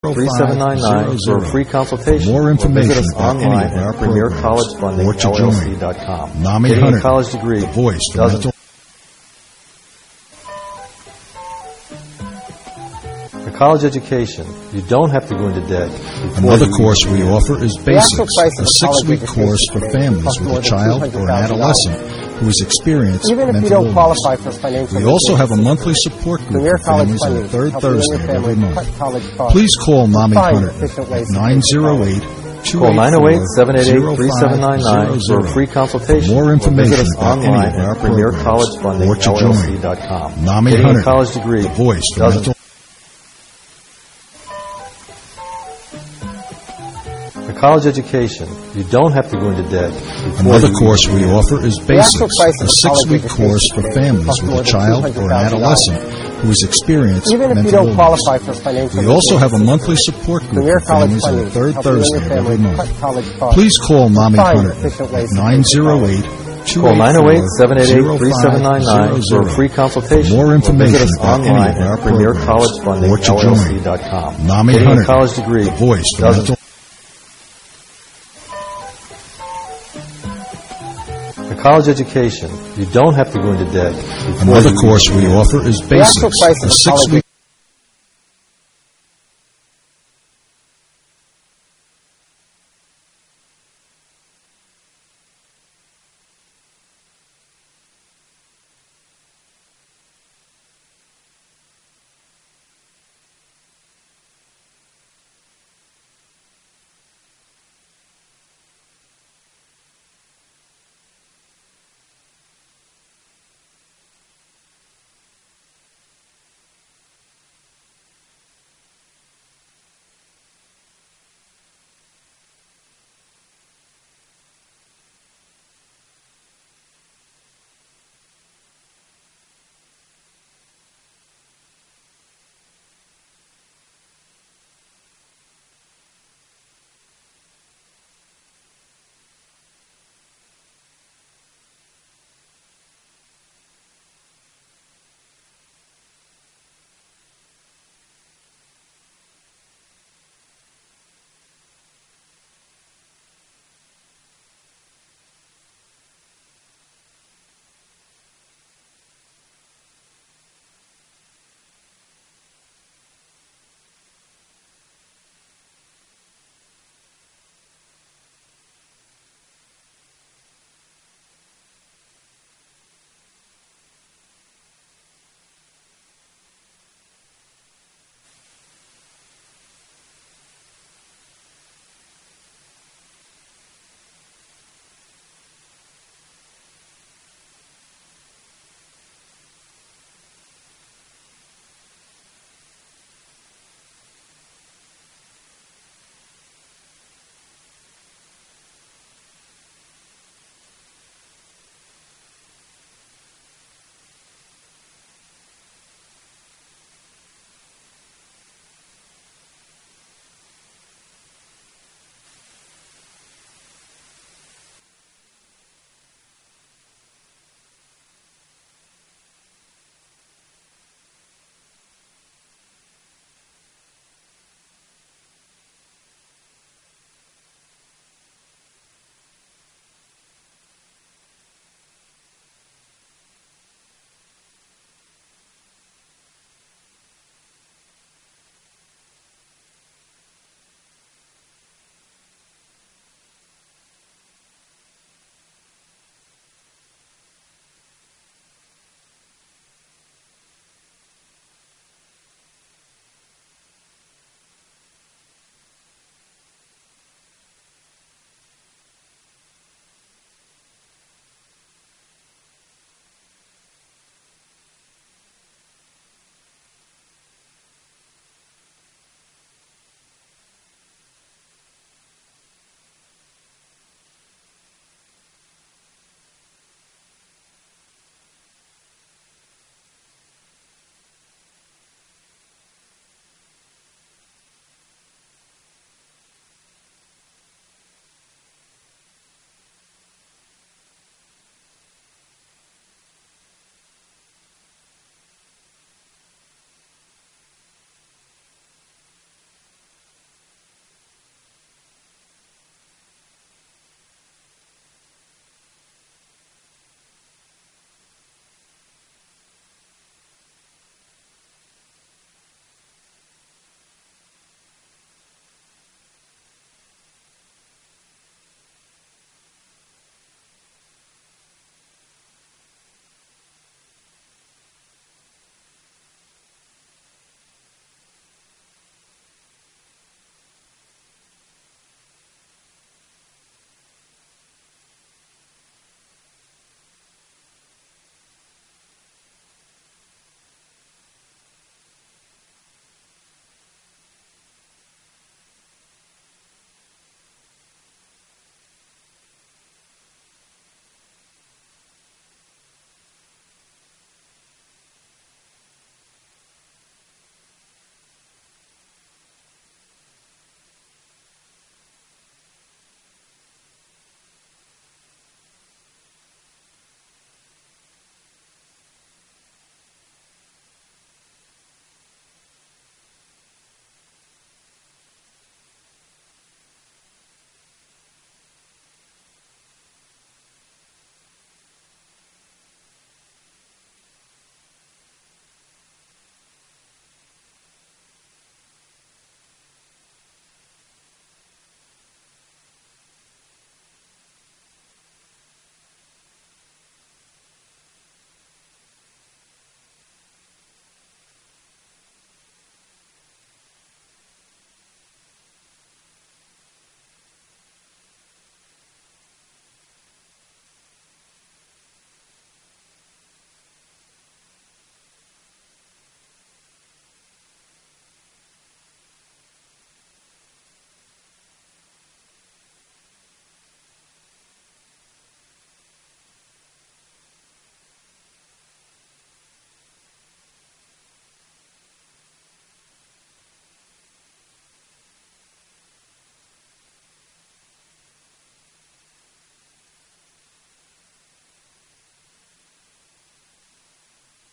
3799 for a free consultation. More information visit us about online any of our at premiercollegefunding.com. NAMI Getting Hunter, a college degree the voice for doesn't mental. A college education. You don't have to go into debt. Another course we offer is Basics, a 6-week course for families with a child or an adolescent who has experienced Even if you mental don't illness. qualify for financial We also aid, have a monthly support group Premier for College families on the Funding third helps you and Thursday your of every family month. cut college costs. Please call Mommy Find Hunter efficient ways at to pay for 908 Call 908-788-3799 for a free consultation. More information visit us about any online of our at premiercollegefunding.com. NAMI Getting Hunter, a college degree the voice for doesn't mental. A college education. You don't have to go into debt. Another course we offer is Basics, actual price a of a college 6-week education course for families costs with more a than child or an $200,000. adolescent who has experienced Even if you mental don't illness. qualify for financial We aid, also have a monthly support group Premier for College families on the Funding third helps you and Thursday your of every family month. cut college costs. Please call Mommy Find Hunter efficient ways at to pay for college. 908 Call 908-788-3799 for a free consultation. More information visit us about any online of our at programs or to join. premiercollegefunding.com. NAMI Getting Hunter, a college degree the voice for doesn't mental. A college education. You don't have to go into debt. Another course we offer is Basics, actual price a of a college 6-week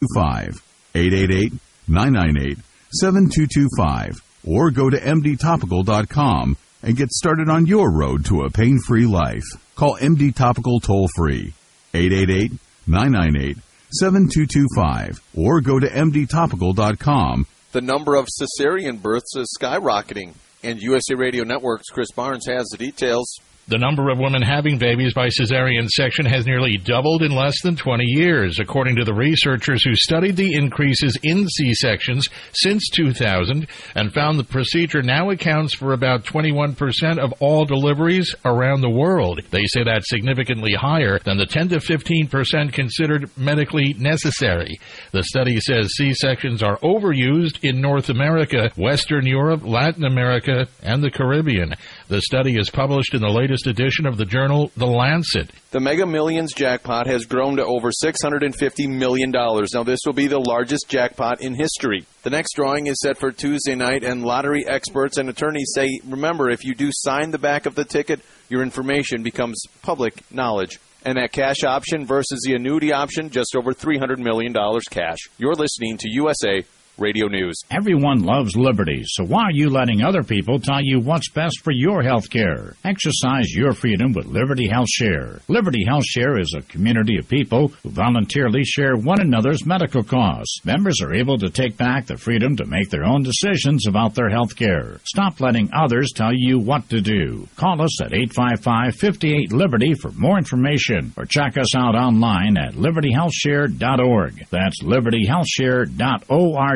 888-998-7225, or go to mdtopical.com and get started on your road to a pain-free life. Call MD Topical toll-free, 888-998-7225, or go to mdtopical.com. The number of cesarean births is skyrocketing, and USA Radio Network's Chris Barnes has the details. The number of women having babies by cesarean section has nearly doubled in less than 20 years, according to the researchers who studied the increases in C-sections since 2000 and found the procedure now accounts for about 21% of all deliveries around the world. They say that's significantly higher than the 10 to 15% considered medically necessary. The study says C-sections are overused in North America, Western Europe, Latin America, and the Caribbean. The study is published in the latest edition of the journal The Lancet. The Mega Millions jackpot has grown to over $650 million. Now, this will be the largest jackpot in history. The next drawing is set for Tuesday night, and lottery experts and attorneys say, remember, if you do sign the back of the ticket, your information becomes public knowledge. And that cash option versus the annuity option, just over $300 million cash. You're listening to USA Radio News. Everyone loves liberty, so why are you letting other people tell you what's best for your health care? Exercise your freedom with Liberty Health Share. Liberty Health Share is a community of people who voluntarily share one another's medical costs. Members are able to take back the freedom to make their own decisions about their health care. Stop letting others tell you what to do. Call us at 855-58-LIBERTY for more information, or check us out online at libertyhealthshare.org. That's libertyhealthshare.org.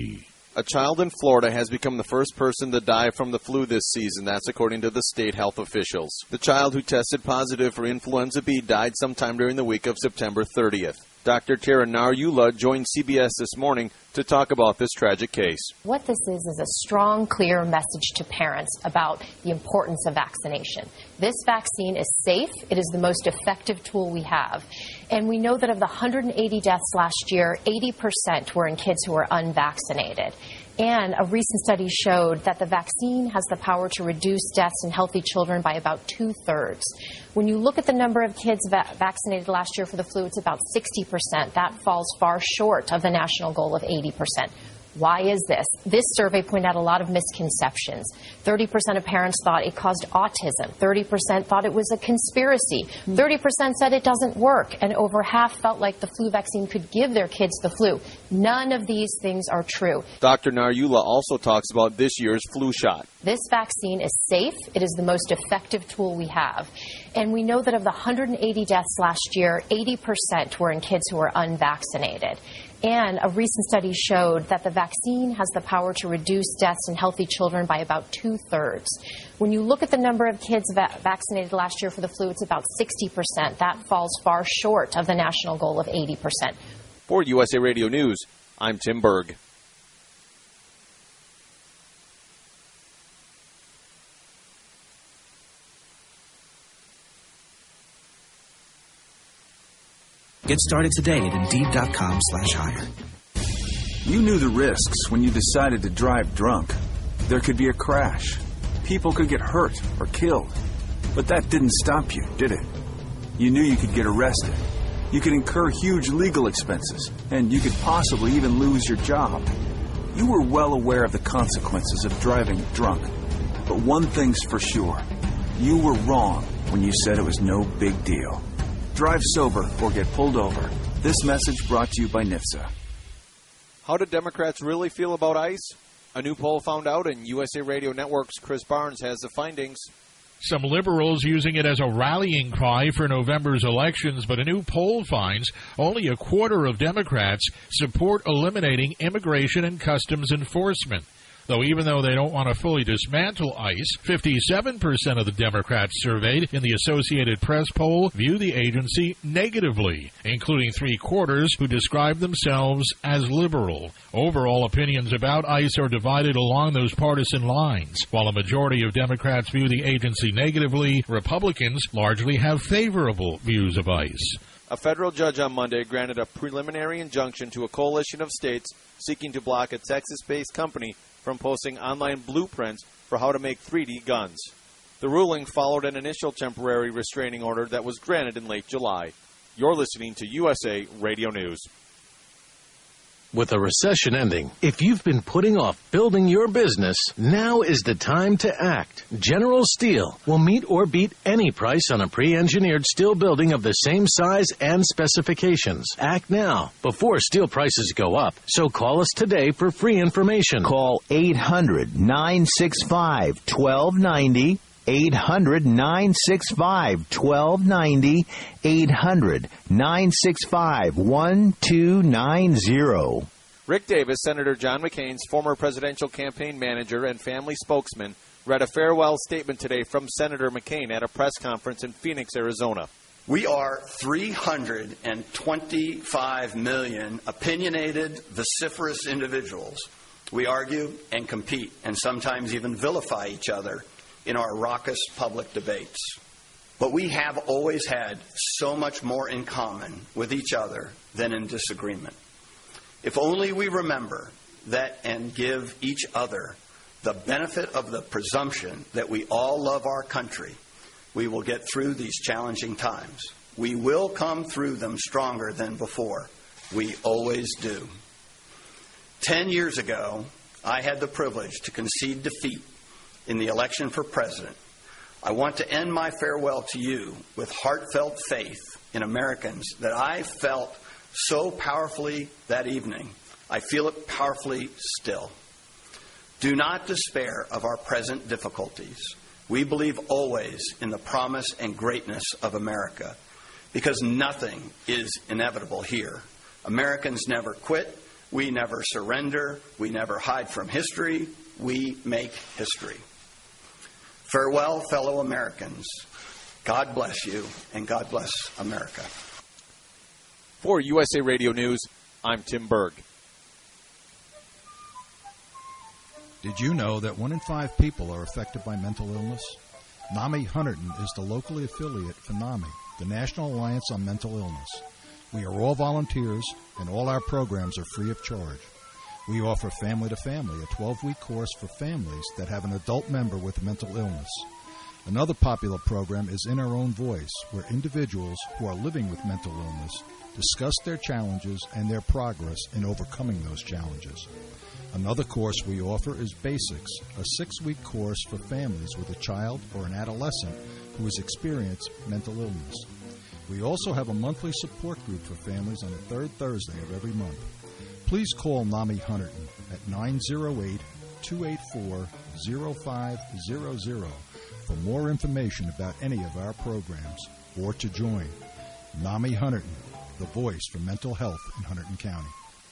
A child in Florida has become the first person to die from the flu this season. That's according to the state health officials. The child who tested positive for influenza B died sometime during the week of September 30th. Dr. Tara Nariula joined CBS this morning to talk about this tragic case. What this is a strong, clear message to parents about the importance of vaccination. This vaccine is safe. It is the most effective tool we have. And we know that of the 180 deaths last year, 80% were in kids who were unvaccinated. And a recent study showed that the vaccine has the power to reduce deaths in healthy children by about 2/3. When you look at the number of kids vaccinated last year for the flu, it's about 60%. That falls far short of the national goal of 80%. Why is this? This survey pointed out a lot of misconceptions. 30% of parents thought it caused autism. 30% thought it was a conspiracy. 30% said it doesn't work. And over half felt like the flu vaccine could give their kids the flu. None of these things are true. Dr. Nariula also talks about this year's flu shot. This vaccine is safe. It is the most effective tool we have. And we know that of the 180 deaths last year, 80% were in kids who were unvaccinated. And a recent study showed that the vaccine has the power to reduce deaths in healthy children by about 2/3. When you look at the number of kids vaccinated last year for the flu, it's about 60%. That falls far short of the national goal of 80%. For USA Radio News, I'm Tim Berg. Get started today at Indeed.com/hire. You knew the risks when you decided to drive drunk. There could be a crash. People could get hurt or killed. But that didn't stop you, did it? You knew you could get arrested. You could incur huge legal expenses, and you could possibly even lose your job. You were well aware of the consequences of driving drunk. But one thing's for sure. You were wrong when you said it was no big deal. Drive sober or get pulled over. This message brought to you by NHTSA. How do Democrats really feel about ICE? A new poll found out, and USA Radio Network's Chris Barnes has the findings. Some liberals using it as a rallying cry for November's elections, but a new poll finds only a quarter of Democrats support eliminating immigration and customs enforcement. Though even though they don't want to fully dismantle ICE, 57% of the Democrats surveyed in the Associated Press poll view the agency negatively, including 3/4 who describe themselves as liberal. Overall opinions about ICE are divided along those partisan lines. While a majority of Democrats view the agency negatively, Republicans largely have favorable views of ICE. A federal judge on Monday granted a preliminary injunction to a coalition of states seeking to block a Texas-based company from posting online blueprints for how to make 3D guns. The ruling followed an initial temporary restraining order that was granted in late July. You're listening to USA Radio News. With a recession ending, if you've been putting off building your business, now is the time to act. General Steel will meet or beat any price on a pre-engineered steel building of the same size and specifications. Act now before steel prices go up. So call us today for free information. Call 800-965-1290. 800-965-1290. 800-965-1290. Rick Davis, Senator John McCain's former presidential campaign manager and family spokesman, read a farewell statement today from Senator McCain at a press conference in Phoenix, Arizona. We are 325 million opinionated, vociferous individuals. We argue and compete and sometimes even vilify each other in our raucous public debates. But we have always had so much more in common with each other than in disagreement. If only we remember that and give each other the benefit of the presumption that we all love our country, we will get through these challenging times. We will come through them stronger than before. We always do. 10 years ago, I had the privilege to concede defeat in the election for president. I want to end my farewell to you with heartfelt faith in Americans that I felt so powerfully that evening. I feel it powerfully still. Do not despair of our present difficulties. We believe always in the promise and greatness of America, because nothing is inevitable here. Americans never quit. We never surrender. We never hide from history. We make history. Farewell, fellow Americans. God bless you, and God bless America. For USA Radio News, I'm Tim Berg. Did you know that 1 in 5 people are affected by mental illness? NAMI Hunterdon is the locally affiliate for NAMI, the National Alliance on Mental Illness. We are all volunteers, and all our programs are free of charge. We offer Family to Family, a 12-week course for families that have an adult member with mental illness. Another popular program is In Our Own Voice, where individuals who are living with mental illness discuss their challenges and their progress in overcoming those challenges. Another course we offer is Basics, a 6-week course for families with a child or an adolescent who has experienced mental illness. We also have a monthly support group for families on the third Thursday of every month. Please call NAMI Hunterdon at 908-284-0500 for more information about any of our programs or to join. NAMI Hunterdon, the voice for mental health in Hunterdon County.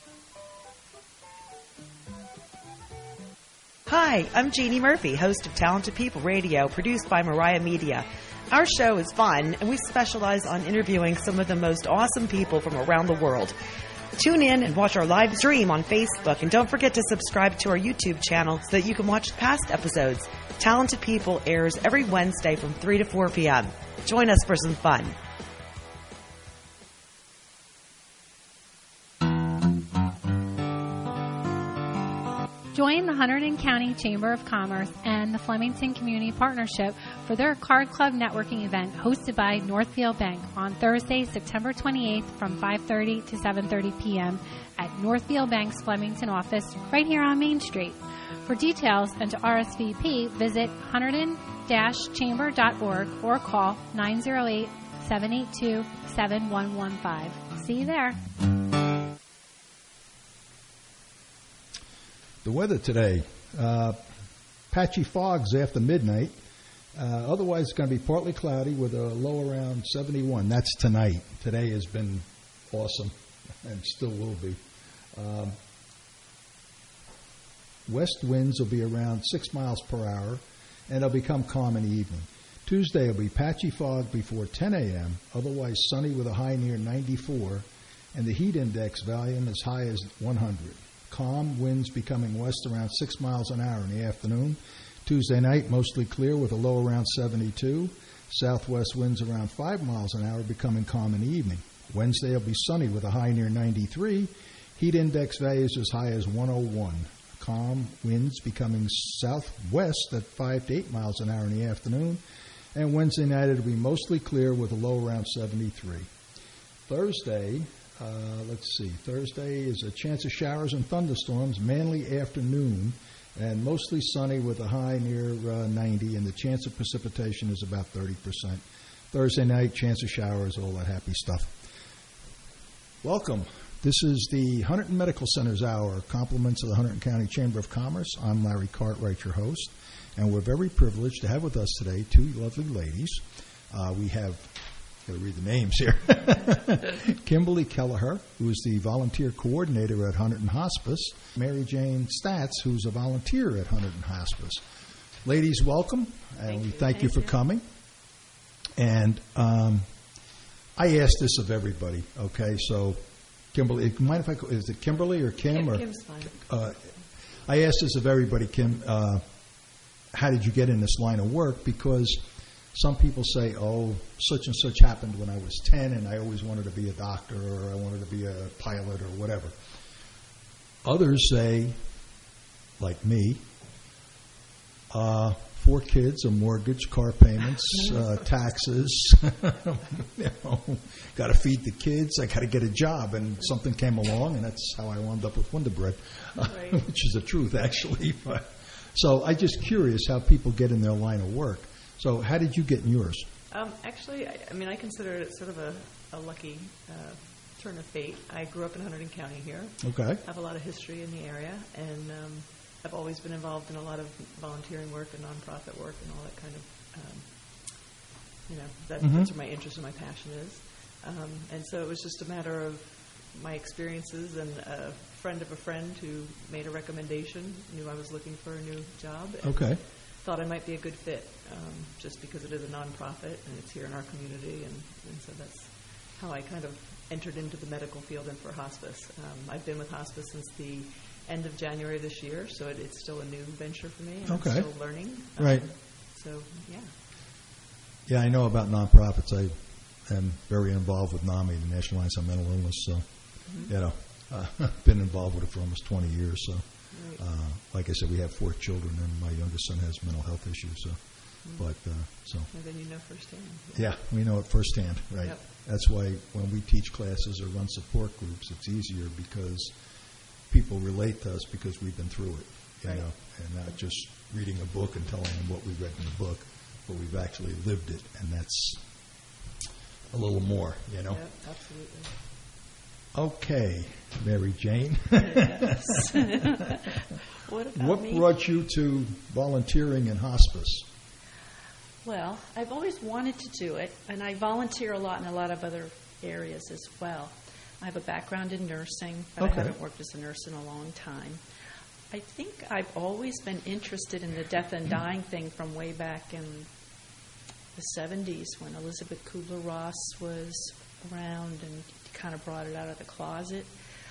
Hi, I'm Jeannie Murphy, host of Talented People Radio, produced by Mariah Media. Our show is fun, and we specialize on interviewing some of the most awesome people from around the world. Tune in and watch our live stream on Facebook, and don't forget to subscribe to our YouTube channel so that you can watch past episodes. Talented People airs every Wednesday from 3 to 4 p.m. Join us for some fun. Join the Hunterdon County Chamber of Commerce and the Flemington Community Partnership for their Card Club networking event hosted by Northfield Bank on Thursday, September 28th from 5:30 to 7:30 p.m. at Northfield Bank's Flemington office right here on Main Street. For details and to RSVP, visit hunterdon-chamber.org or call 908-782-7115. See you there. The weather today, patchy fogs after midnight. Otherwise, it's going to be partly cloudy with a low around 71. That's tonight. Today has been awesome and still will be. West winds will be around 6 miles per hour, and they'll become calm in the evening. Tuesday will be patchy fog before 10 a.m., otherwise sunny with a high near 94, and the heat index value as high as 100. Calm, winds becoming west around 6 miles an hour in the afternoon. Tuesday night, mostly clear with a low around 72. Southwest winds around 5 miles an hour, becoming calm in the evening. Wednesday will be sunny with a high near 93. Heat index values as high as 101. Calm, winds becoming southwest at 5 to 8 miles an hour in the afternoon. And Wednesday night, it'll be mostly clear with a low around 73. Thursday, let's see, Thursday is a chance of showers and thunderstorms, mainly afternoon, and mostly sunny with a high near 90, and the chance of precipitation is about 30%. Thursday night, chance of showers, all that happy stuff. Welcome. This is the Hunterdon Medical Center's Hour, compliments of the Hunterdon County Chamber of Commerce. I'm Larry Cartwright, your host, and we're very privileged to have with us today two lovely ladies. We have, got to read the names here, Kimberly Kelleher, who is the volunteer coordinator at Hunterdon Hospice, Mary Jane Statz, who's a volunteer at Hunterdon Hospice. Ladies, welcome, and we thank you for coming. And I asked this of everybody, okay, so Kimberly, mind if is it Kimberly or Kim? Yeah, or, Kim's fine. I asked this of everybody, Kim, how did you get in this line of work? Because some people say, oh, such and such happened when I was 10 and I always wanted to be a doctor or I wanted to be a pilot or whatever. Others say, like me, 4 kids, a mortgage, car payments, taxes, got to feed the kids, I got to get a job, and something came along, and that's how I wound up with Wonder Bread, which is the truth, actually. So I'm just curious how people get in their line of work. So how did you get in yours? Actually, I consider it sort of a lucky turn of fate. I grew up in Hunterdon County here. Okay. I have a lot of history in the area, and I've always been involved in a lot of volunteering work and nonprofit work and all that kind of, that's where my interest and my passion is. And so it was just a matter of my experiences and a friend of a friend who made a recommendation, knew I was looking for a new job. And thought I might be a good fit just because it is a nonprofit and it's here in our community. And so that's how I kind of entered into the medical field and for hospice. I've been with hospice since the end of January this year, so it's still a new venture for me. And I'm still learning. Right. So, yeah. Yeah, I know about nonprofits. I am very involved with NAMI, the National Alliance on Mental Illness. So, I've been involved with it for almost 20 years. So, like I said, we have 4 children, and my youngest son has mental health issues. So, and then you know firsthand. Yeah, we know it firsthand, right? Yep. That's why when we teach classes or run support groups, it's easier because people relate to us because we've been through it, you know, and not just reading a book and telling them what we read in the book, but we've actually lived it, and that's a little more, you know. Yep, absolutely. Okay, Mary Jane. Yes. What brought you to volunteering in hospice? Well, I've always wanted to do it, and I volunteer a lot in a lot of other areas as well. I have a background in nursing, but I haven't worked as a nurse in a long time. I think I've always been interested in the death and dying thing from way back in the 70s when Elizabeth Kubler-Ross was around and kind of brought it out of the closet.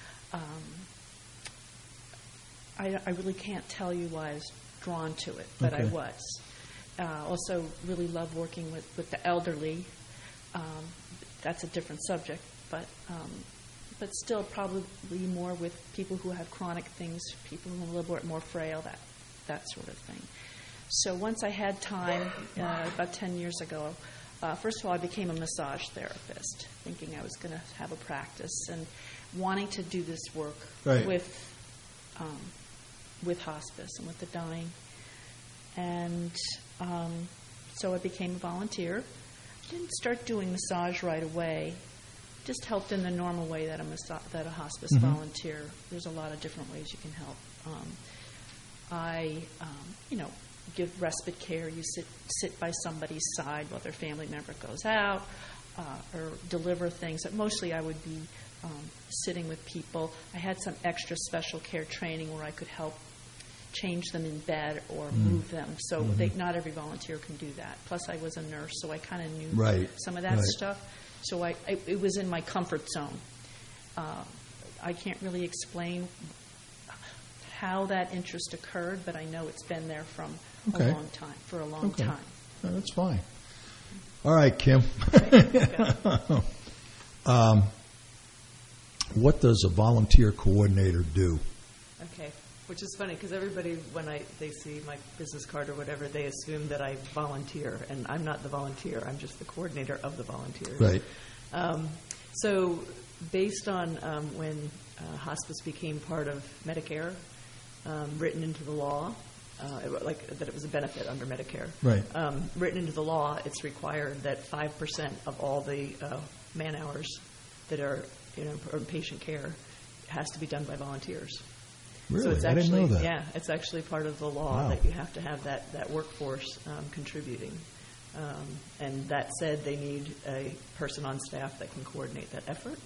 I really can't tell you why I was drawn to it, but I was. Also really love working with the elderly. That's a different subject, but still probably more with people who have chronic things, people who are a little bit more frail, that sort of thing. So once I had time, about 10 years ago, first of all, I became a massage therapist, thinking I was going to have a practice and wanting to do this work with hospice and with the dying. And so I became a volunteer. Didn't start doing massage right away. Just helped in the normal way that a hospice volunteer. There's a lot of different ways you can help. I give respite care. You sit by somebody's side while their family member goes out, or deliver things. But mostly I would be sitting with people. I had some extra special care training where I could help change them in bed or move them. So not every volunteer can do that. Plus I was a nurse, so I kind of knew some of that stuff. So it was in my comfort zone. I can't really explain how that interest occurred, but I know it's been there for a long time. No, that's fine. All right, Kim. What does a volunteer coordinator do? Okay, which is funny because everybody, when they see my business card or whatever, they assume that I volunteer, and I'm not the volunteer. I'm just the coordinator of the volunteers. Right. So based on when hospice became part of Medicare, written into the law, that it was a benefit under Medicare. Right. Written into the law, it's required that 5% of all the man hours that are in patient care has to be done by volunteers. Really? So it's I actually, didn't know that. Yeah, it's actually part of the law Wow. that you have to have that workforce contributing. And that said, they need a person on staff that can coordinate that effort.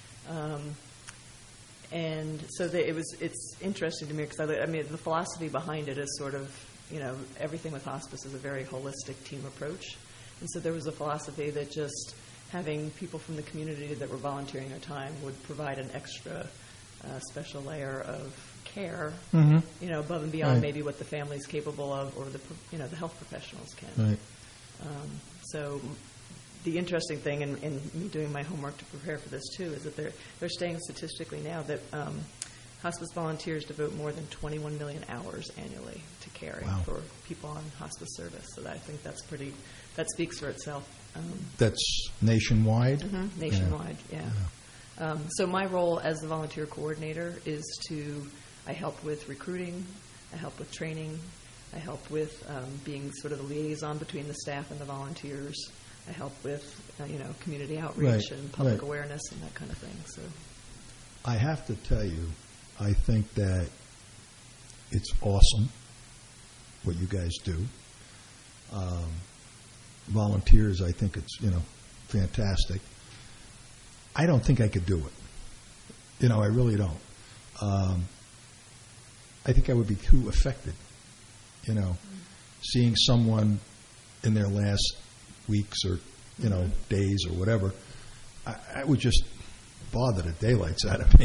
And so it's interesting to me because the philosophy behind it is sort of, everything with hospice is a very holistic team approach. And so there was a philosophy that just having people from the community that were volunteering their time would provide an extra special layer of care, above and beyond Right. maybe what the family's capable of or the health professionals can. Right. So the interesting thing in me doing my homework to prepare for this too is that they're saying statistically now that hospice volunteers devote more than 21 million hours annually to caring for people on hospice service. So I think that speaks for itself. That's nationwide? Mm-hmm. Nationwide, yeah. So my role as the volunteer coordinator is I help with recruiting, I help with training, I help with being sort of the liaison between the staff and the volunteers. I help with community outreach and public awareness and that kind of thing. So I have to tell you, I think that it's awesome what you guys do. Volunteers, I think it's fantastic. I don't think I could do it. I really don't. I think I would be too affected. Seeing someone in their last weeks or days or whatever, I would just bother the daylights out of me.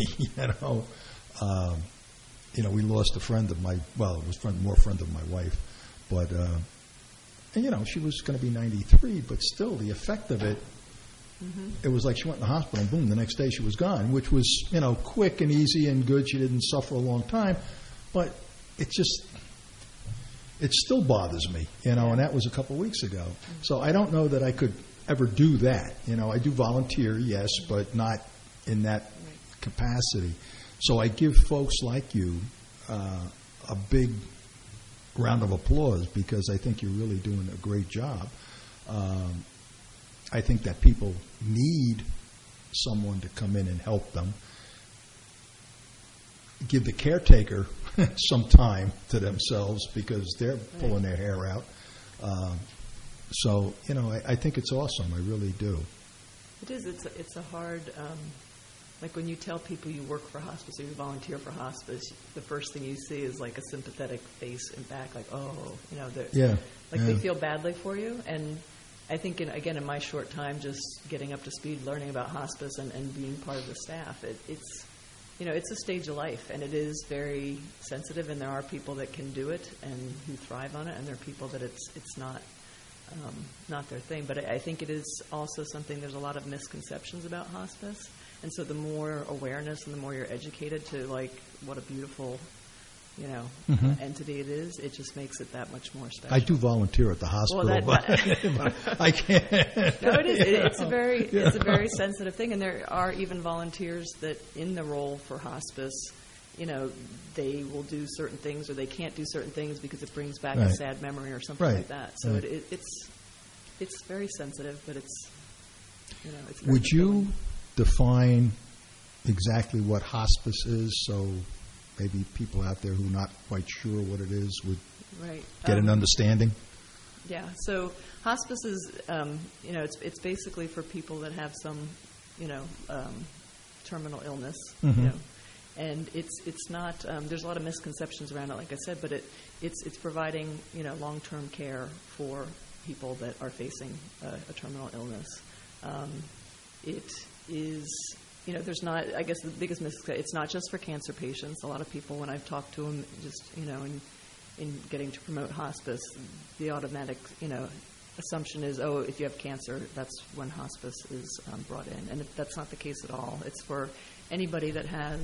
We lost a friend of it was more friend of my wife, but she was going to be 93, but still the effect of it. Mm-hmm. It was like she went in the hospital and boom, the next day she was gone, which was quick and easy and good. She didn't suffer a long time, but it still bothers me, and that was a couple of weeks ago. Mm-hmm. So I don't know that I could ever do that. I do volunteer, yes, but not in that capacity. So I give folks like you a big round of applause because I think you're really doing a great job. I think that people need someone to come in and help them. Give the caretaker some time to themselves because they're pulling their hair out. So I think it's awesome. I really do. It is. It's a hard. Like when you tell people you work for hospice or you volunteer for hospice, the first thing you see is like a sympathetic face and back, like they feel badly for you. And I think in my short time, just getting up to speed, learning about hospice and being part of the staff, it's a stage of life, and it is very sensitive. And there are people that can do it and who thrive on it, and there are people that it's not their thing. But I think it is also something. There's a lot of misconceptions about hospice. And so the more awareness and the more you're educated to what a beautiful, entity it is, it just makes it that much more special. I do volunteer at the hospital, but I can't. No, it is. It's a very sensitive thing, and there are even volunteers that in the role for hospice, they will do certain things or they can't do certain things because it brings back a sad memory or something like that. So it's very sensitive, but it's it's very Would you define exactly what hospice is so maybe people out there who are not quite sure what it is would get an understanding? Yeah, so hospice is, it's basically for people that have some, terminal illness, and it's not, there's a lot of misconceptions around it, like I said, but it's providing, long-term care for people that are facing a terminal illness. It is, there's not, I guess the biggest misconception, it's not just for cancer patients. A lot of people, when I've talked to them, just, in getting to promote hospice, the automatic, assumption is, if you have cancer, that's when hospice is brought in. And that's not the case at all. It's for anybody that has,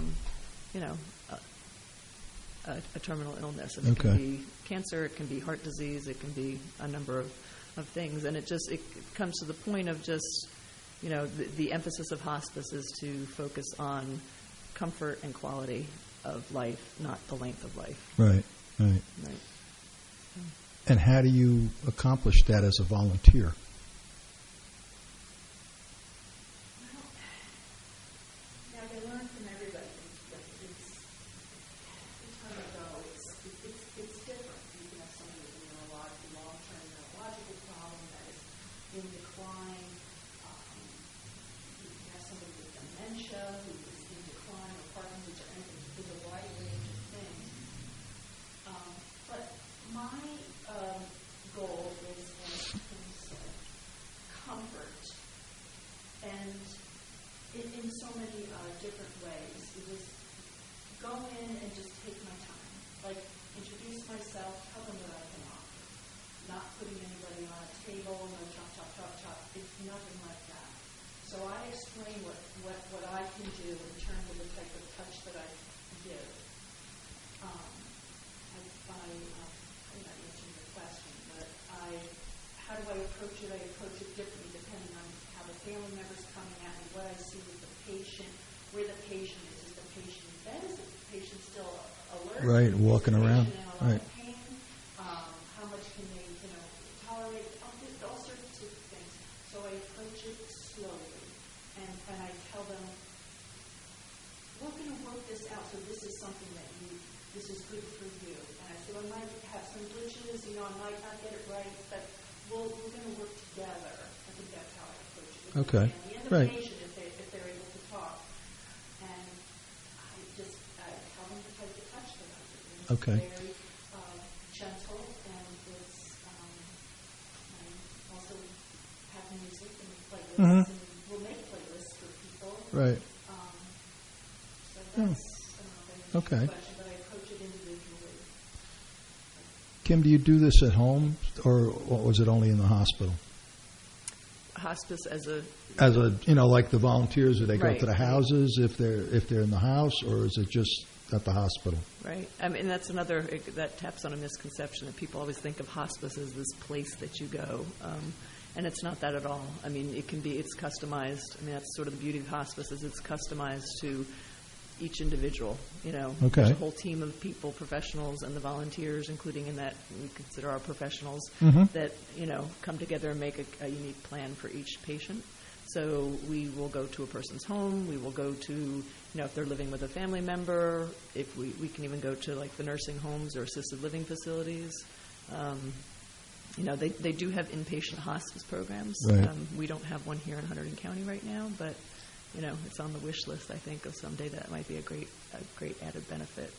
a terminal illness. And it can be cancer, it can be heart disease, it can be a number of things. And it comes to the point of just, the emphasis of hospice is to focus on comfort and quality of life, not the length of life. Right. And how do you accomplish that as a volunteer? Right, walking around. Right. How much can they, tolerate? All sorts of things. So I approach it slowly, and I tell them, we're going to work this out. So this is something that this is good for you. And I said, I might have some glitches. I might not get it right, but we're going to work together. I think that's how I approach it. Okay. And the right. patient, if they're able to talk, and I tell them to take the touch them. Okay. Very gentle, and it's I also have music and playlists, and we'll make playlists for people. Right. So that's okay. Question, but I approach it individually. Kim, do you do this at home, or was it only in the hospital? Hospice as a like the volunteers, do they go right. to the houses if they're in the house, or is it just at the hospital? Right. I mean, that's another, that taps on a misconception that people always think of hospice as this place that you go. And it's not that at all. I mean, it's customized. I mean, that's sort of the beauty of hospice is it's customized to each individual, Okay. There's a whole team of people, professionals, and the volunteers, including in that we consider our professionals, that, come together and make a unique plan for each patient. So we will go to a person's home. We will go to, if they're living with a family member, if we can even go to like the nursing homes or assisted living facilities. They do have inpatient hospice programs. Right. We don't have one here in Hunterdon County right now, but it's on the wish list. I think of someday that might be a great added benefit.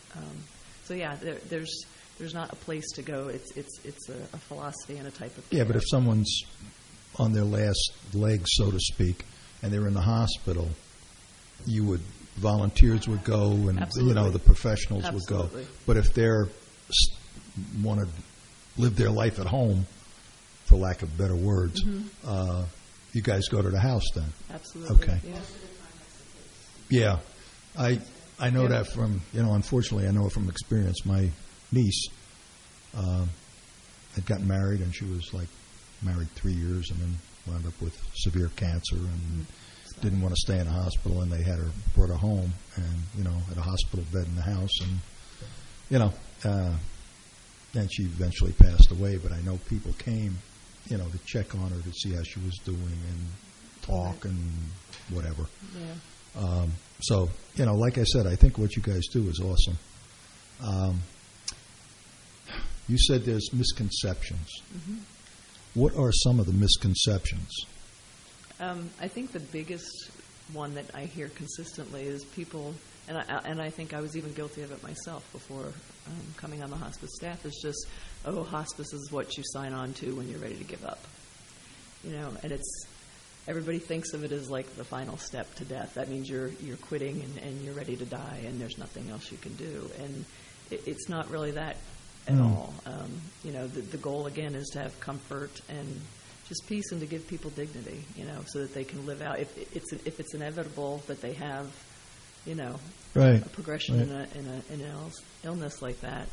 There's not a place to go. It's a philosophy and a type of care. Yeah, but if someone's on their last leg, so to speak, and they're in the hospital, volunteers would go, and Absolutely. The professionals Absolutely. would go. But if they're want to live their life at home, for lack of better words, you guys go to the house then. Absolutely. Okay. Yeah, I know that from unfortunately I know it from experience. My niece had gotten married, and she was married 3 years, and then wound up with severe cancer, and didn't want to stay in a hospital, and they brought her home, and at a hospital bed in the house, and and she eventually passed away. But I know people came, to check on her, to see how she was doing, and talk and whatever. Yeah. So like I said, I think what you guys do is awesome. You said there's misconceptions. What are some of the misconceptions? I think the biggest one that I hear consistently is people, and I think I was even guilty of it myself before coming on the hospice staff, is just, hospice is what you sign on to when you're ready to give up. And everybody thinks of it as like the final step to death. That means you're quitting and you're ready to die, and there's nothing else you can do. And it's not really that at all. The goal again is to have comfort and just peace, and to give people dignity, so that they can live out. If it's inevitable that they have, right. a progression in an illness like that,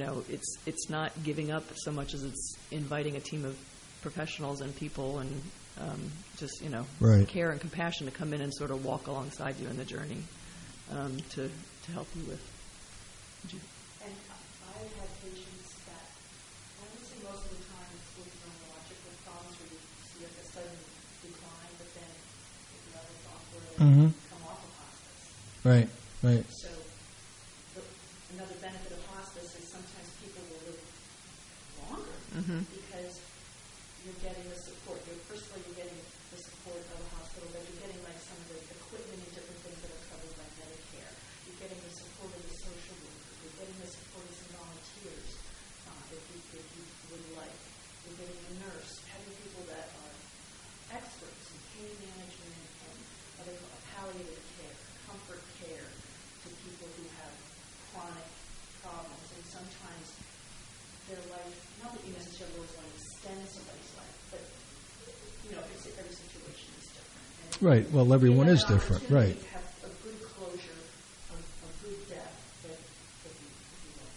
it's not giving up so much as it's inviting a team of professionals and people and just, right. care and compassion to come in and sort of walk alongside you in the journey to help you with. And I've had patients that, I would say most of the time it's with neurological problems where you see a sudden decline, but then with another thought where they come off of hospice. Right, right. So another benefit of hospice is sometimes people will live longer because you're getting the support. First of all, you're getting the support of a hospital, but you're getting like some of the equipment and different things that are covered by Medicare. You're getting the support of the social worker. You're getting the support of some volunteers, if you would like. You're getting a nurse, having people that are experts in pain management and other palliative care, comfort care to people who have chronic problems. And sometimes their life, not that you necessarily always want to extend somebody's life, but every situation is different. Right. Well, everyone is different. Right. Have a good closure, a good death, if you will,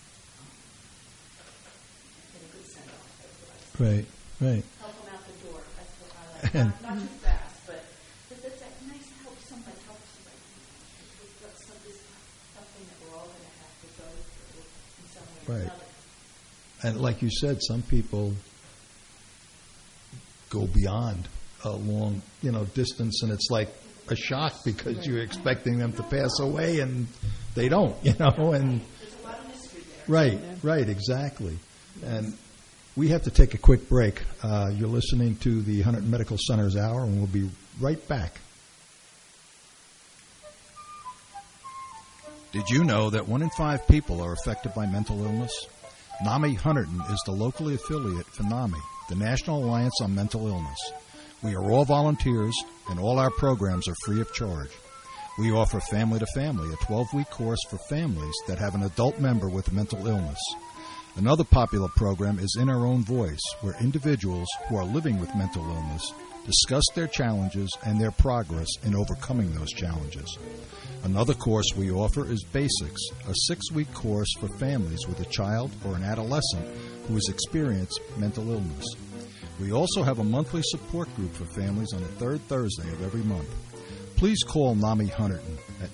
and a good send off. That's what I say. Right. Right. Help them out the door. That's what I like. Not too fast, but that's nice to help somebody. That's something that we're all going to have to go through in some way or another. And like you said, some people go beyond a long, distance, and it's like a shock because you're expecting them to pass away, and they don't, and there's a lot of mystery there. Right, exactly. And we have to take a quick break. You're listening to the Hunterdon Medical Center's Hour, and we'll be right back. Did you know that 1 in 5 people are affected by mental illness? NAMI Hunterdon is the locally affiliate for NAMI, the National Alliance on Mental Illness. We are all volunteers, and all our programs are free of charge. We offer Family to Family, a 12-week course for families that have an adult member with a mental illness. Another popular program is In Our Own Voice, where individuals who are living with mental illness discuss their challenges and their progress in overcoming those challenges. Another course we offer is Basics, a 6-week course for families with a child or an adolescent who has experienced mental illness. We also have a monthly support group for families on the third Thursday of every month. Please call NAMI Hunterdon at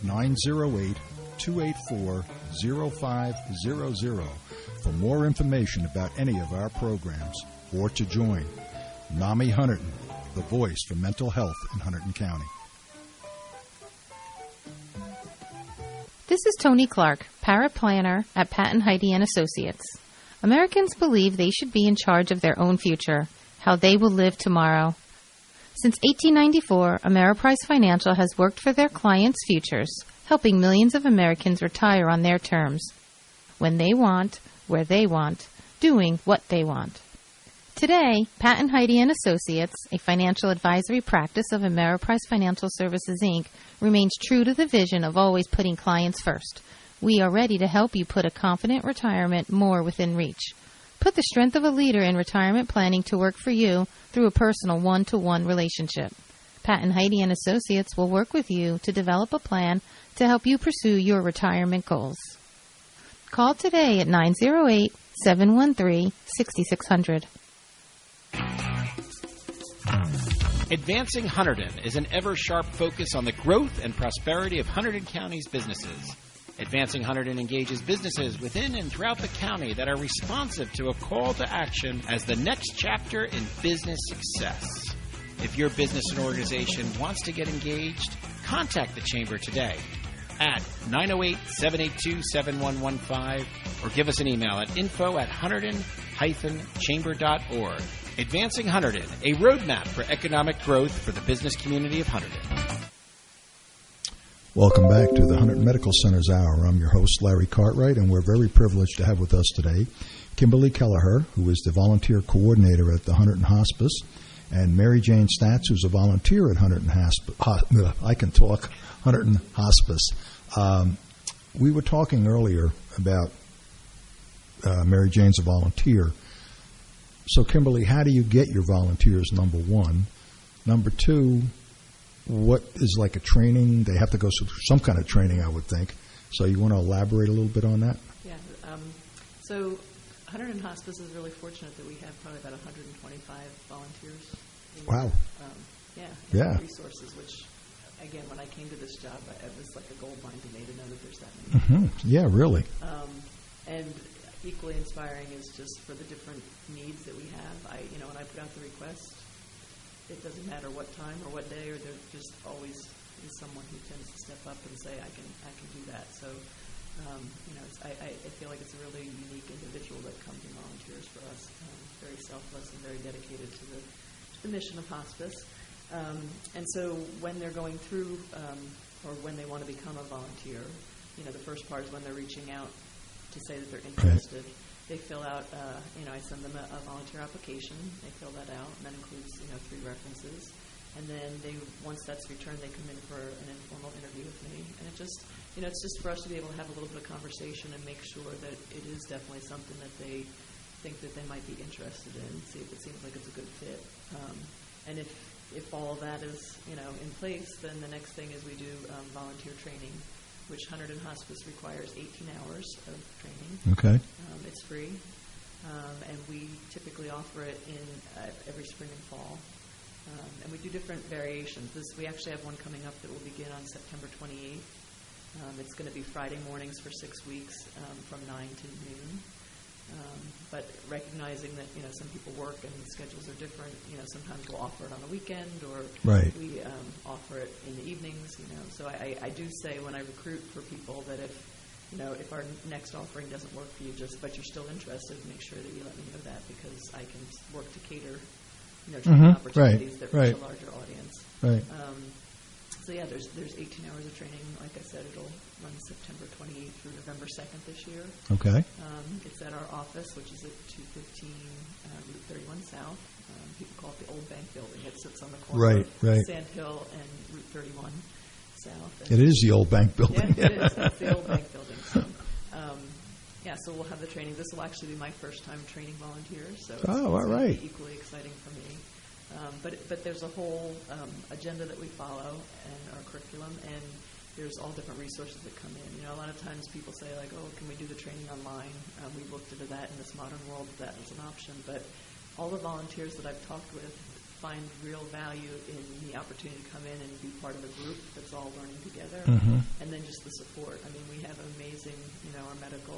908-284-0500 for more information about any of our programs or to join. NAMI Hunterdon, the voice for mental health in Hunterdon County. This is Tony Clark, paraplanner at Pat and Heidi & Associates. Americans believe they should be in charge of their own future, how they will live tomorrow. Since 1894, Ameriprise Financial has worked for their clients' futures, helping millions of Americans retire on their terms, when they want, where they want, doing what they want. Today, Pat and Heidi & Associates, a financial advisory practice of Ameriprise Financial Services, Inc., remains true to the vision of always putting clients first. We are ready to help you put a confident retirement more within reach. Put the strength of a leader in retirement planning to work for you through a personal one-to-one relationship. Pat and Heidi & Associates will work with you to develop a plan to help you pursue your retirement goals. Call today at 908-713-6600. Advancing Hunterdon is an ever-sharp focus on the growth and prosperity of Hunterdon County's businesses. Advancing Hunterdon engages businesses within and throughout the county that are responsive to a call to action as the next chapter in business success. If your business and organization wants to get engaged, contact the Chamber today at 908-782-7115 or give us an email at info@hunterdon-chamber.org. Advancing Hunterdon, a roadmap for economic growth for the business community of Hunterdon. Welcome back to the Hunterdon Medical Center's Hour. I'm your host, Larry Cartwright, and we're very privileged to have with us today Kimberly Kelleher, who is the volunteer coordinator at the Hunterdon Hospice, and Mary Jane Statz, who's a volunteer at Hunterdon Hospice. We were talking earlier about Mary Jane's a volunteer. So, Kimberly, how do you get your volunteers, number one? Number two, what is like a training? They have to go through some kind of training, I would think. So you want to elaborate a little bit on that? Yeah. So Hunterdon Hospice is really fortunate that we have probably about 125 volunteers Wow. Yeah. Resources, which, again, when I came to this job, it was like a gold mine to me to know that there's that many. Mm-hmm. Yeah, really. And equally inspiring is just for the different needs that we have. When I put out the request, it doesn't matter what time or what day, or there just always is someone who tends to step up and say, I can do that. So, I feel like it's a really unique individual that comes and volunteers for us, very selfless and very dedicated to the mission of hospice. And so when they're going through, or when they want to become a volunteer, the first part is when they're reaching out to say that they're interested. Right. They fill out, I send them a volunteer application. They fill that out, and that includes, 3 references. And then once that's returned, they come in for an informal interview with me. And it's just for us to be able to have a little bit of conversation and make sure that it is definitely something that they think that they might be interested in, see if it seems like it's a good fit. And if all of that is, in place, then the next thing is we do volunteer training, which Hunterdon Hospice requires 18 hours of training. Okay. It's free. And we typically offer it in every spring and fall. And we do different variations. We actually have one coming up that will begin on September 28th. It's going to be Friday mornings for 6 weeks from 9 to noon. But recognizing that, some people work and schedules are different, sometimes we'll offer it on a weekend or we offer it in the evenings, So I do say when I recruit for people that if our next offering doesn't work for you, but you're still interested, make sure that you let me know that, because I can work to cater training opportunities that reach a larger audience. Right. So there's 18 hours of training. Like I said, it'll run September 28th through November 2nd this year. Okay. It's at our office, which is at 215 Route 31 South. People call it the Old Bank Building. It sits on the corner of Sand Hill and Route 31 South. And it is the Old Bank Building. Yeah, it is. It's the Old Bank Building. So, so we'll have the training. This will actually be my first time training volunteers. So it's equally exciting for me. But there's a whole agenda that we follow and our curriculum, and there's all different resources that come in. A lot of times people say, like, oh, can we do the training online? We've looked into that in this modern world. That is an option. But all the volunteers that I've talked with find real value in the opportunity to come in and be part of a group that's all learning together. Mm-hmm. And then just the support. I mean, we have amazing, our medical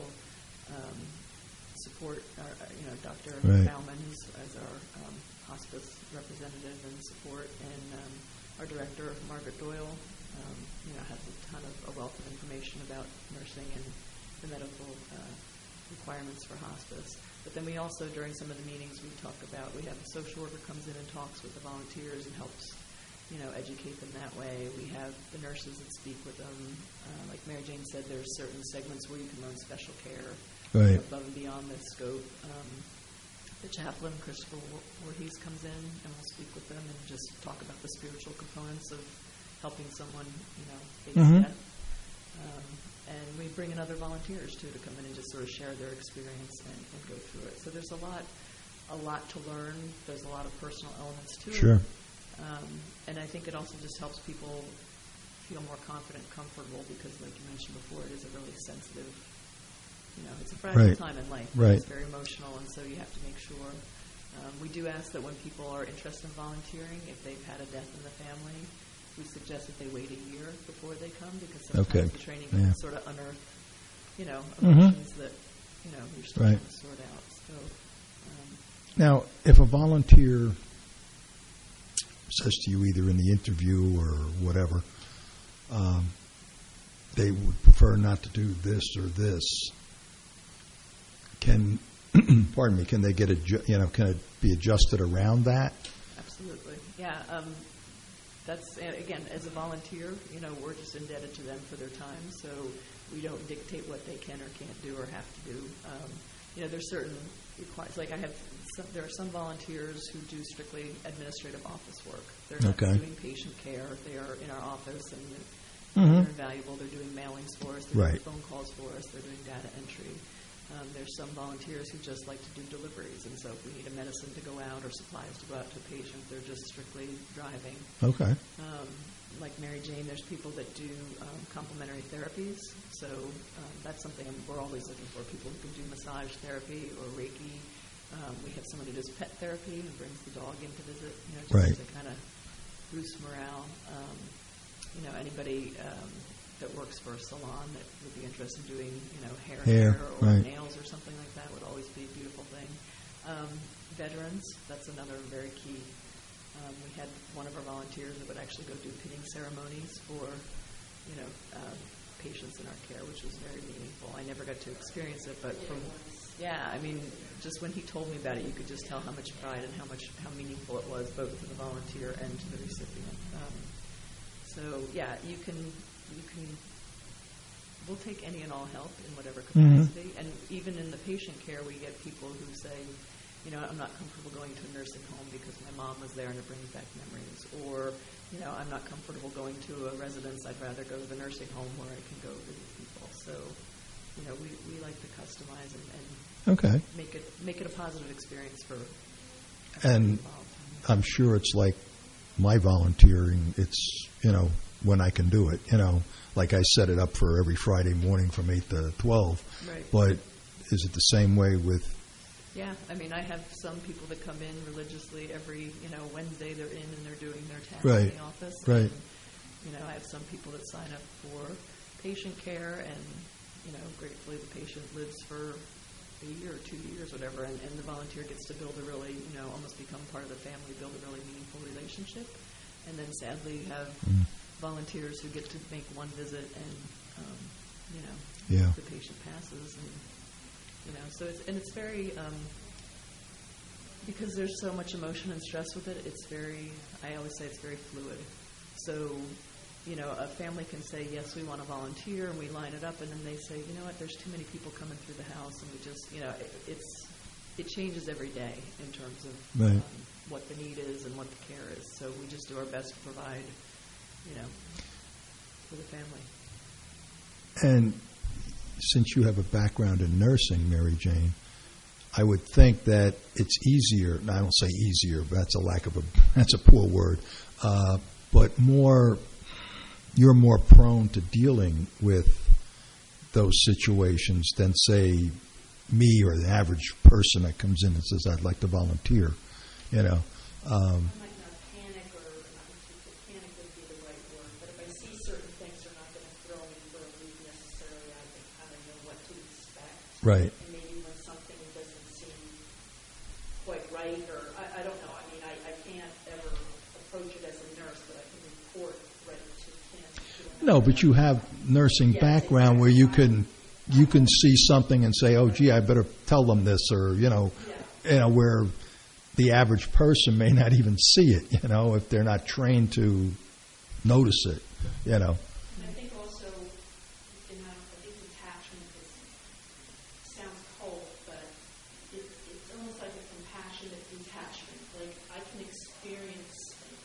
support, Dr. Bauman, who's as our hospice representative and support, and our director, Margaret Doyle, has a ton of a wealth of information about nursing and the medical requirements for hospice. But then we also, during some of the meetings, we have a social worker comes in and talks with the volunteers and helps, educate them that way. We have the nurses that speak with them. Like Mary Jane said, there's certain segments where you can learn special care above and beyond the scope. The chaplain, Christopher Voorhees, comes in and will speak with them and just talk about the spiritual components of helping someone, face death. And we bring in other volunteers, too, to come in and just sort of share their experience and go through it. So there's a lot to learn. There's a lot of personal elements to it. And I think it also just helps people feel more confident and comfortable because, like you mentioned before, it is a really sensitive, it's a fragile time in life. It's very emotional, and so you have to make sure. We do ask that when people are interested in volunteering, if they've had a death in the family, we suggest that they wait a year before they come, because sometimes the training can sort of unearth, emotions that, you're still trying to sort out. So, now, if a volunteer says to you either in the interview or whatever, they would prefer not to do this or this, can they get can it be adjusted around that? Absolutely. Yeah. That's, again, as a volunteer, we're just indebted to them for their time, so we don't dictate what they can or can't do or have to do. There's certain requirements. Like there are some volunteers who do strictly administrative office work. They're not doing patient care. They are in our office, and they're invaluable. They're doing mailings for us. They're doing phone calls for us. They're doing data entry. There's some volunteers who just like to do deliveries, and so if we need a medicine to go out or supplies to go out to a patient, they're just strictly driving. Okay. Like Mary Jane, there's people that do complementary therapies, so that's something we're always looking for, people who can do massage therapy or Reiki, We have someone who does pet therapy who brings the dog in to visit, just Right. to kind of boost morale. Anybody that works for a salon that would be interested in doing, hair or right. nails or something like that would always be a beautiful thing. Veterans, that's another very key. We had one of our volunteers that would actually go do pinning ceremonies for, patients in our care, which was very meaningful. I never got to experience it, but just when he told me about it, you could just tell how much pride and how meaningful it was, both to the volunteer and to the recipient. You can. We'll take any and all help in whatever capacity, and even in the patient care, we get people who say, I'm not comfortable going to a nursing home because my mom was there and it brings back memories, or I'm not comfortable going to a residence. I'd rather go to the nursing home where I can go visit people. So, we like to customize and make it a positive experience for And I'm sure it's like my volunteering. It's when I can do it. Like I set it up for every Friday morning from 8 to 12. Right. But is it the same way with? Yeah, I have some people that come in religiously every, Wednesday they're in and they're doing their tasks in the office. Right. And, I have some people that sign up for patient care and, gratefully the patient lives for a year or 2 years, whatever, and the volunteer gets to build a really, almost become part of the family, build a really meaningful relationship. And then sadly you have volunteers who get to make one visit and, the patient passes and, so it's very, because there's so much emotion and stress with it, I always say it's very fluid. So, a family can say, yes, we want to volunteer, and we line it up, and then they say, there's too many people coming through the house, and we just, it changes every day in terms of what the need is and what the care is. So we just do our best to provide, for the family. And since you have a background in nursing, Mary Jane, I would think that it's easier. I don't say easier, but that's a poor word. But you're more prone to dealing with those situations than, say, me or the average person that comes in and says, "I'd like to volunteer." I might not panic, or panic would be the right word, but if I see certain things, they're not going to throw me for a loop necessarily. I can kind of know what to expect. Right. And maybe when something doesn't seem quite right, or I don't know. I can't ever approach it as a nurse, but I can report right to Kim. No, but you have nursing background where you can see something and say, "Oh, gee, I better tell them this," or where the average person may not even see it, if they're not trained to notice it, I think also, I think detachment sounds cold, but it's almost like a compassionate detachment. Like I can experience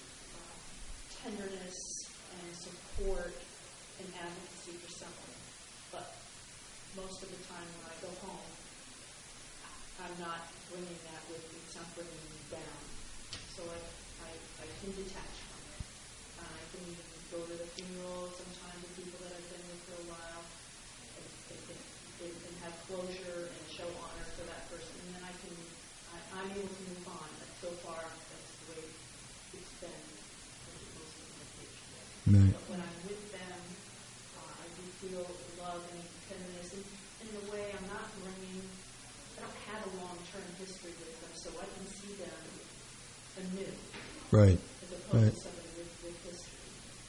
tenderness and support and advocacy for someone, but most of the time when I go home, I'm not bringing that with me. It's not bringing me down. So I can detach from it. I can go to the funeral sometimes of people that I've been with for a while and have closure and show honor for that person. And then I'm able to move on. But so far, that's the way it's been for most of my patients. Right. But when I'm with them, I do feel love and tenderness. And in a way, I don't have a long-term history with them, so I can see them anew. Right. As opposed to somebody with history.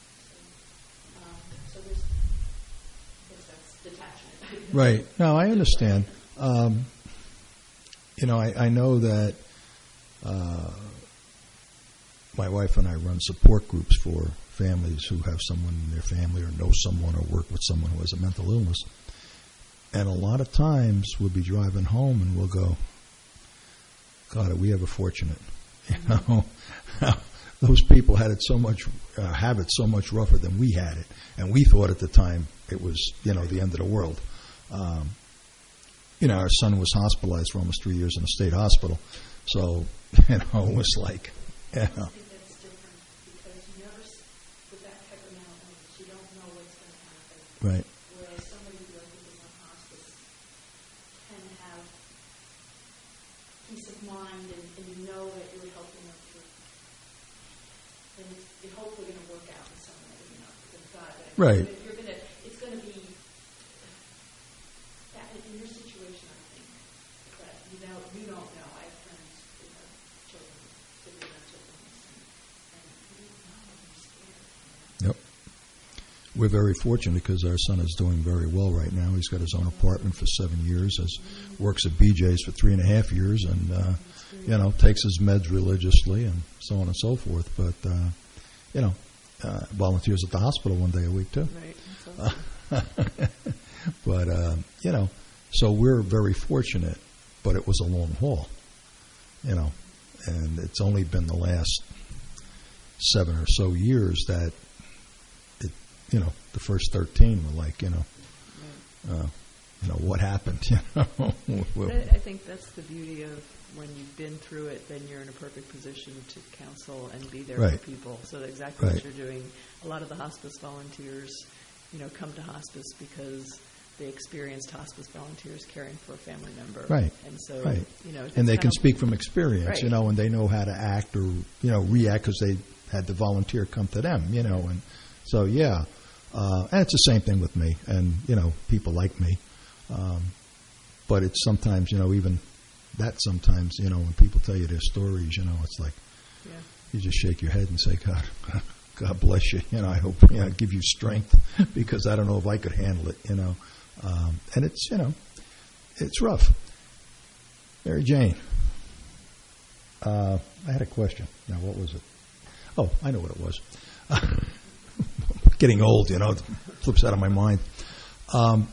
So there's, I guess that's detachment. Right. No, I understand. I know that my wife and I run support groups for families who have someone in their family or know someone or work with someone who has a mental illness. And a lot of times we'll be driving home and we'll go, God, are we ever fortunate? Those people had it so much, have it so much rougher than we had it. And we thought at the time it was, the end of the world. Our son was hospitalized for almost 3 years in a state hospital. So, it was like, I think that's different because you never, with that type of mental illness, you don't know what's going to happen. Right. Whereas somebody who is on hospice can have peace of mind and you know that you're helping them through. And it's hopefully going to work out in some way, with God. Right. You're going to, it's going to be, that in your situation, I think, that you don't know. I have friends who have children, severe mental illness, and you don't know, you're scared. Yep. We're very fortunate because our son is doing very well right now. He's got his own apartment for 7 years, works at BJ's for 3.5 years, and takes his meds religiously and so on and so forth. But volunteers at the hospital one day a week too. Right. But so we're very fortunate. But it was a long haul, and it's only been the last 7 or so years that. The first 13 were like, what happened? I think that's the beauty of when you've been through it, then you're in a perfect position to counsel and be there for people. So exactly what you're doing. A lot of the hospice volunteers, come to hospice because they experienced hospice volunteers caring for a family member. Right. And so, and they can speak from experience, right. And they know how to act or, react because they had the volunteer come to them, and so, yeah. And it's the same thing with me and, people like me. But it's sometimes, even that sometimes, when people tell you their stories, it's like you just shake your head and say, God bless you. I hope, give you strength because I don't know if I could handle it, And it's, it's rough. Mary Jane, I had a question. Now, what was it? Oh, I know what it was. Getting old, it flips out of my mind. On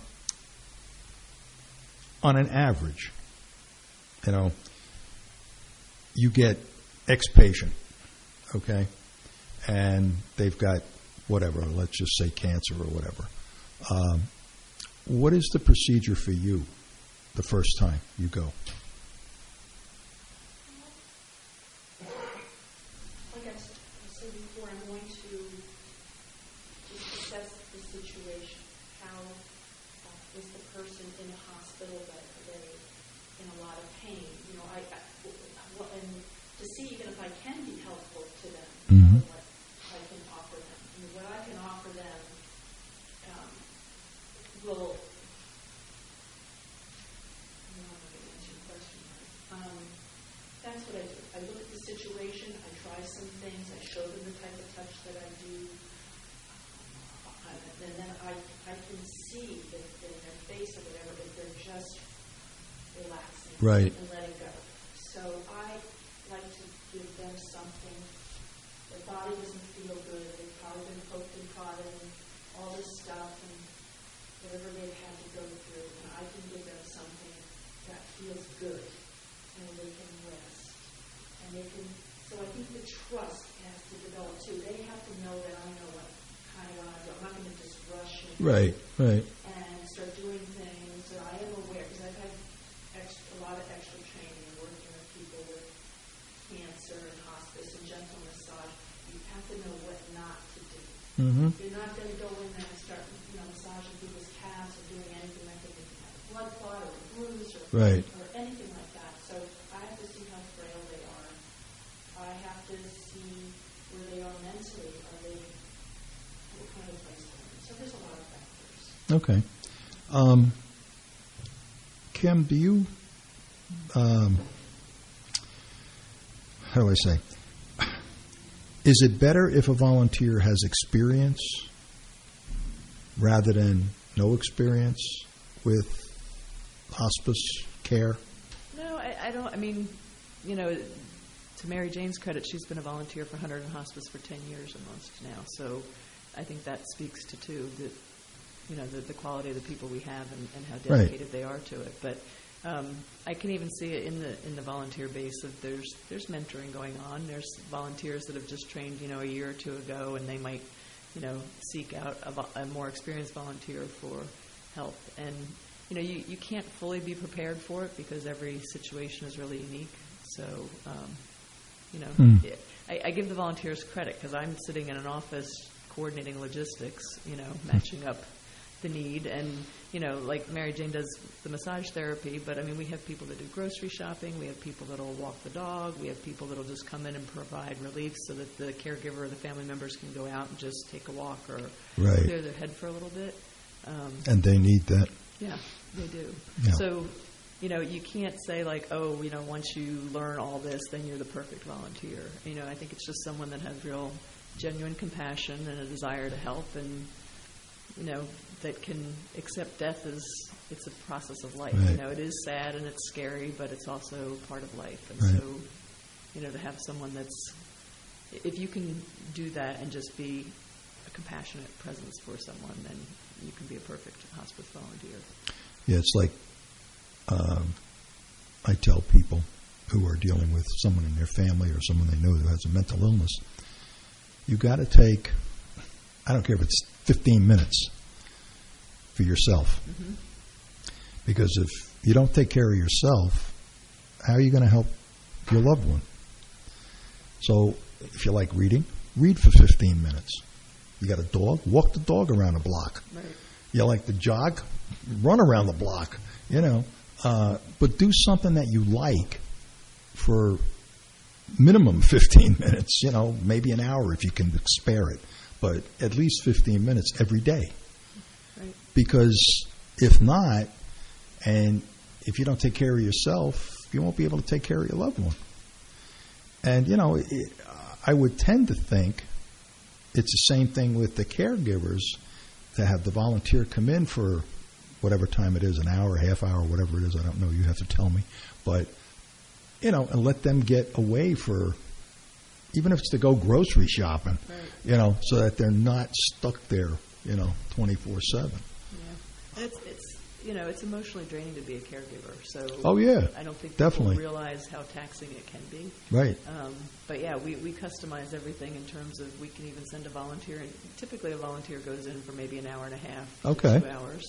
an average, you get X patient, okay, and they've got whatever, let's just say cancer or whatever. What is the procedure for you the first time you go? Like I said before, I'm going to assess the situation. How is the person in a hospital that are they in a lot of pain? And to see even if I can be helpful to them, what I can offer them. What I can offer them will. I'm not going to answer your question. That's what I do. I look at the situation. I try some things. I show them the type of touch that I do. And then I can see that in their face or whatever, if they're just relaxing and letting go. So I like to give them something. Their body doesn't feel good. They've probably been poked and prodded and all this stuff and whatever they've had to go through. And I can give them something that feels good and they can rest. And they can, so I think the trust has to develop too. They have to know that I know what kind of what I do. I'm not going to just rush in and start doing things that I am aware, because I've had a lot of extra training and working with people with cancer and hospice and gentle massage. You have to know what not to do. You're not going to go in there and start massaging people's calves or doing anything like that. They can have a blood clot or a bruise or anything like that. So I have to see how frail they are. I have to see where they are mentally. Are they, what kind of place they're in? So there's a lot of factors. Okay. Kim, do you, how do I say, is it better if a volunteer has experience rather than no experience with hospice care? No, I don't. I mean, to Mary Jane's credit, she's been a volunteer for Hunter and Hospice for 10 years almost now. So I think that speaks to, too, that, the quality of the people we have and how dedicated they are to it. But I can even see it in the volunteer base of there's mentoring going on. There's volunteers that have just trained, a year or two ago, and they might, seek out a more experienced volunteer for help. And, you can't fully be prepared for it because every situation is really unique. So, I give the volunteers credit because I'm sitting in an office coordinating logistics, matching up, the need. And, you know, like Mary Jane does the massage therapy, but I mean, we have people that do grocery shopping, we have people that'll walk the dog, we have people that'll just come in and provide relief so that the caregiver or the family members can go out and just take a walk or clear their head for a little bit. And they need that. Yeah, they do. Yeah. So, you know, you can't say like, oh, you know, once you learn all this, then you're the perfect volunteer. You know, I think it's just someone that has real genuine compassion and a desire to help, and, you know, that can accept death as it's a process of life. Right. You know, it is sad and it's scary, but it's also part of life. And Right. so, you know, to have someone that's, if you can do that and just be a compassionate presence for someone, then you can be a perfect hospice volunteer. Yeah, it's like I tell people who are dealing with someone in their family or someone they know who has a mental illness, you got to take, I don't care if it's 15 minutes for yourself. Mm-hmm. Because if you don't take care of yourself, how are you going to help your loved one? So if you like reading, read for 15 minutes. You got a dog, walk the dog around a block. Right. You like to jog, run around the block, you know. But do something that you like for minimum 15 minutes, you know, maybe an hour if you can spare it. But at least 15 minutes every day. Right. Because if not, and if you don't take care of yourself, you won't be able to take care of your loved one. And, you know, I would tend to think it's the same thing with the caregivers, to have the volunteer come in for whatever time it is, an hour, a half hour, whatever it is. I don't know. You have to tell me. But, you know, and let them get away for, even if it's to go grocery shopping, Right. you know, so that they're not stuck there, you know, 24/7. Yeah. And it's you know, it's emotionally draining to be a caregiver. So Oh, yeah. I don't think Definitely. people realize how taxing it can be. Right. But yeah, we customize everything in terms of, we can even send a volunteer, and typically a volunteer goes in for maybe an hour and a half Okay. to 2 hours.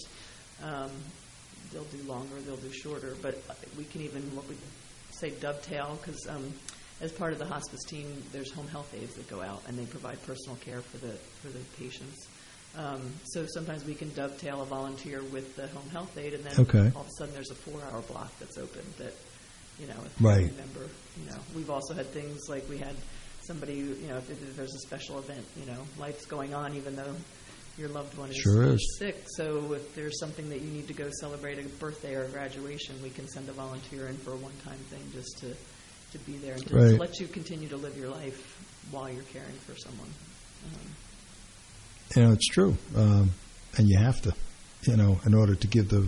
They'll do longer, they'll do shorter, but we can even, what we say, dovetail, because as part of the hospice team, there's home health aides that go out and they provide personal care for the patients. So sometimes we can dovetail a volunteer with the home health aide, and then Okay. all of a sudden there's a 4-hour block that's open that, you know, if Right. you remember, you know, we've also had things like we had somebody, you know, if there's a special event, you know, life's going on even though your loved one Sure is. sick. So if there's something that you need to go celebrate, a birthday or a graduation, we can send a volunteer in for a one-time thing just to be there and to Right. let you continue to live your life while you're caring for someone. You know, it's true. And you have to, you know, in order to give the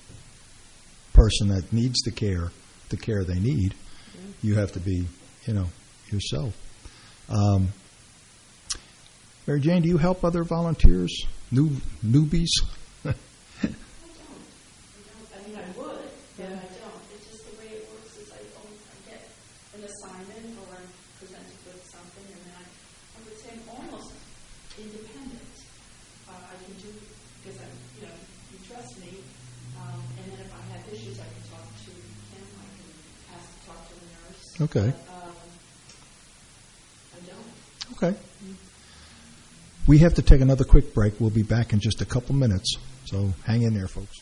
person that needs the care they need, you have to be, you know, yourself. Mary Jane, do you help other volunteers, newbies? I mean, I would, but I don't. It's just the way it works is I get an assignment or I'm presented with something, and then I would say I'm almost independent. I can do, because you know, you trust me, and then if I have issues, I can talk to Kim, I can ask to talk to the nurse. Okay. But, I don't. Okay. We have to take another quick break. We'll be back in just a couple minutes, so hang in there, folks.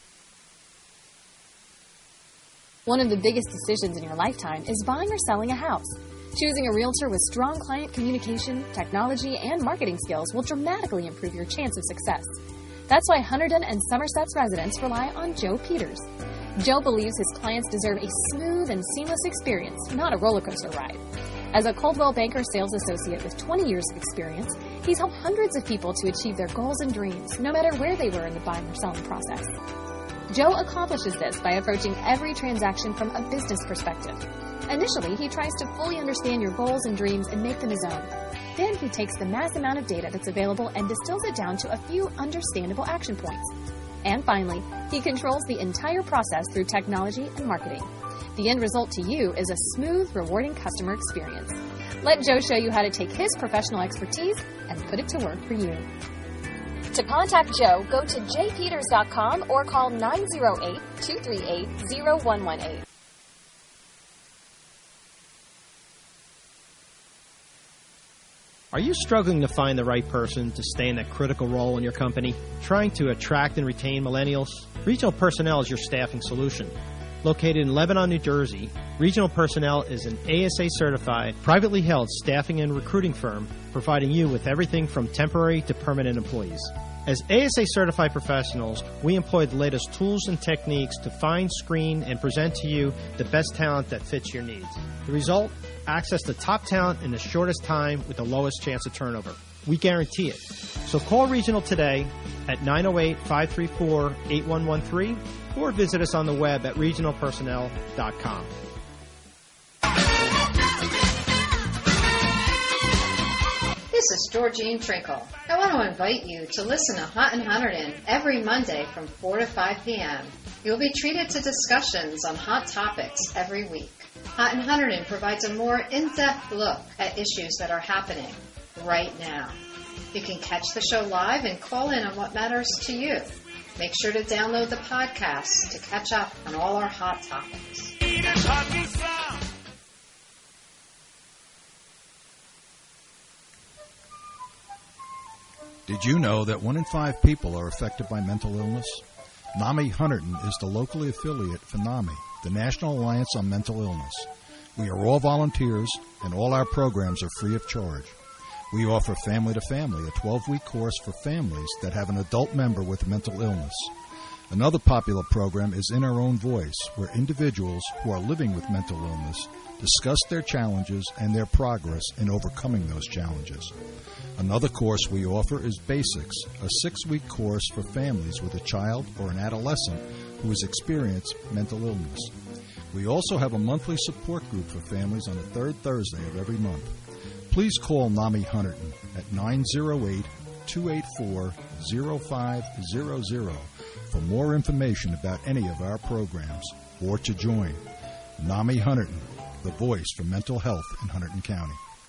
One of the biggest decisions in your lifetime is buying or selling a house. Choosing a realtor with strong client communication, technology, and marketing skills will dramatically improve your chance of success. That's why Hunterdon and Somerset's residents rely on Joe Peters. Joe believes his clients deserve a smooth and seamless experience, not a roller coaster ride. As a Coldwell Banker sales associate with 20 years of experience, he's helped hundreds of people to achieve their goals and dreams, no matter where they were in the buying or selling process. Joe accomplishes this by approaching every transaction from a business perspective. Initially, he tries to fully understand your goals and dreams and make them his own. Then he takes the mass amount of data that's available and distills it down to a few understandable action points. And finally, he controls the entire process through technology and marketing. The end result to you is a smooth, rewarding customer experience. Let Joe show you how to take his professional expertise and put it to work for you. To contact Joe, go to jpeters.com or call 908-238-0118. Are you struggling to find the right person to stay in that critical role in your company? Trying to attract and retain millennials? Regional Personnel is your staffing solution. Located in Lebanon, New Jersey, Regional Personnel is an ASA-certified, privately held staffing and recruiting firm providing you with everything from temporary to permanent employees. As ASA-certified professionals, we employ the latest tools and techniques to find, screen, and present to you the best talent that fits your needs. The result? Access to top talent in the shortest time with the lowest chance of turnover. We guarantee it. So call Regional today at 908-534-8113 or visit us on the web at regionalpersonnel.com. This is Georgine Trinkle. I want to invite you to listen to Hot and Hunterdon every Monday from 4 to 5 p.m. You'll be treated to discussions on hot topics every week. Hot and Hunterdon provides a more in-depth look at issues that are happening right now. You can catch the show live and call in on what matters to you. Make sure to download the podcast to catch up on all our hot topics. Did you know that 1 in 5 people are affected by mental illness? NAMI Hunterdon is the locally affiliate for NAMI, the National Alliance on Mental Illness. We are all volunteers, and all our programs are free of charge. We offer Family to Family, a 12-week course for families that have an adult member with mental illness. Another popular program is In Our Own Voice, where individuals who are living with mental illness discuss their challenges and their progress in overcoming those challenges. Another course we offer is Basics, a 6-week course for families with a child or an adolescent who has experienced mental illness. We also have a monthly support group for families on the third Thursday of every month. Please call NAMI Hunterdon at 908-284-0500 for more information about any of our programs or to join. NAMI Hunterdon, the voice for mental health in Hunterdon County.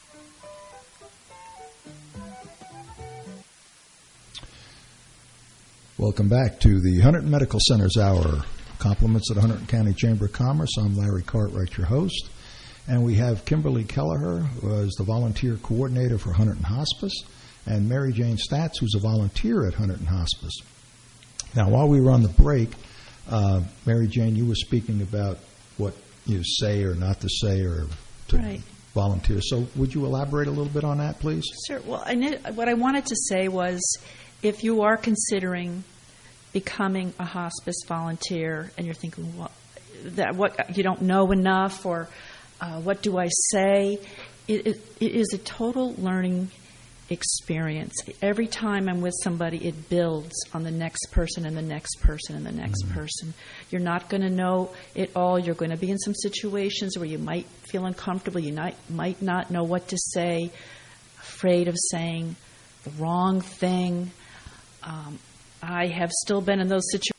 Welcome back to the Hunterdon Medical Center's Hour. Compliments of the Hunterdon County Chamber of Commerce. I'm Larry Cartwright, your host. And we have Kimberly Kelleher, who is the volunteer coordinator for Hunterdon Hospice, and Mary Jane Statz, who's a volunteer at Hunterdon Hospice. Now, while we were on the break, Mary Jane, you were speaking about what you say or not to say or to volunteer. So would you elaborate a little bit on that, please? Sure. Well, what I wanted to say was if you are considering becoming a hospice volunteer and you're thinking, what you don't know enough or what do I say, it is a total learning experience. Every time I'm with somebody, it builds on the next person and the next person and the next person. You're not going to know it all. You're going to be in some situations where you might feel uncomfortable. You might not know what to say, afraid of saying the wrong thing. I have still been in those situations